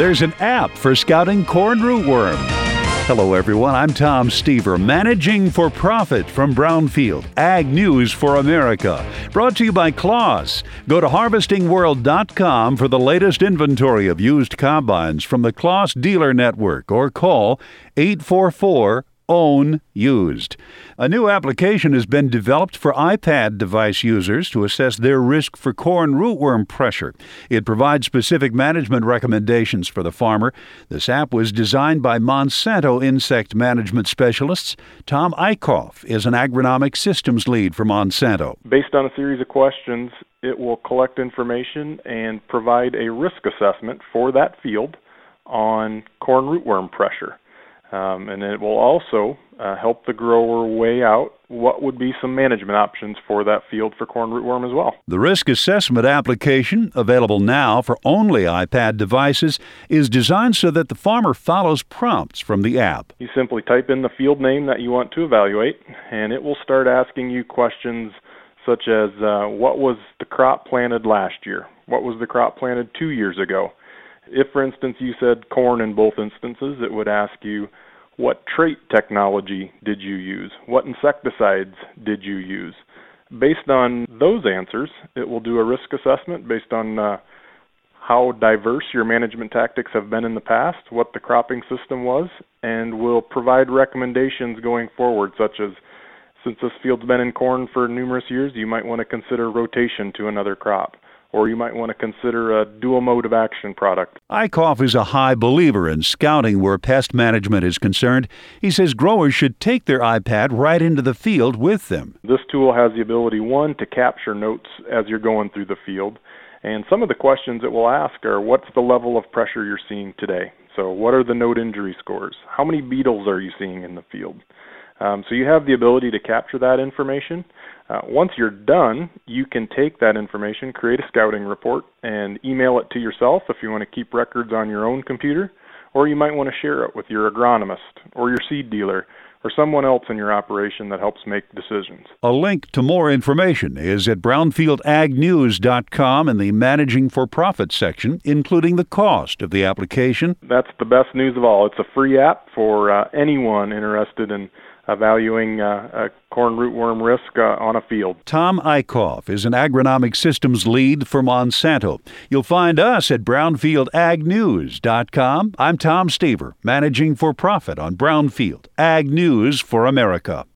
there's an app for scouting corn rootworm. Hello everyone, I'm Tom Stever, managing for profit from Brownfield, Ag News for America. Brought to you by Claas. Go to harvestingworld.com for the latest inventory of used combines from the Claas dealer network or call 844-OWN-USED. A new application has been developed for iPad device users to assess their risk for corn rootworm pressure. It provides specific management recommendations for the farmer. This app was designed by Monsanto insect management specialists. Tom Eickhoff is an agronomic systems lead for Monsanto. Based on a series of questions, it will collect information and provide a risk assessment for that field on corn rootworm pressure. And it will also help the grower weigh out what would be some management options for that field for corn rootworm as well. The risk assessment application, available now for only iPad devices, is designed so that the farmer follows prompts from the app. You simply type in the field name that you want to evaluate, and it will start asking you questions such as what was the crop planted last year? What was the crop planted 2 years ago? If, for instance, you said corn in both instances, it would ask you, what trait technology did you use? What insecticides did you use? Based on those answers, it will do a risk assessment based on how diverse your management tactics have been in the past, what the cropping system was, and will provide recommendations going forward, such as, since this field's been in corn for numerous years, you might want to consider rotation to another crop. Or you might want to consider a dual mode of action product. Eickhoff is a high believer in scouting where pest management is concerned. He says growers should take their iPad right into the field with them. This tool has the ability, one, to capture notes as you're going through the field. And some of the questions it will ask are, what's the level of pressure you're seeing today? So what are the note injury scores? How many beetles are you seeing in the field? So you have the ability to capture that information. Once you're done, you can take that information, create a scouting report, and email it to yourself if you want to keep records on your own computer, or you might want to share it with your agronomist or your seed dealer or someone else in your operation that helps make decisions. A link to more information is at brownfieldagnews.com in the Managing for Profit section, including the cost of the application. That's the best news of all. It's a free app for anyone interested in evaluating corn rootworm risk on a field. Tom Eickhoff is an agronomic systems lead for Monsanto. You'll find us at brownfieldagnews.com. I'm Tom Stever, managing for profit on Brownfield, Ag News for America.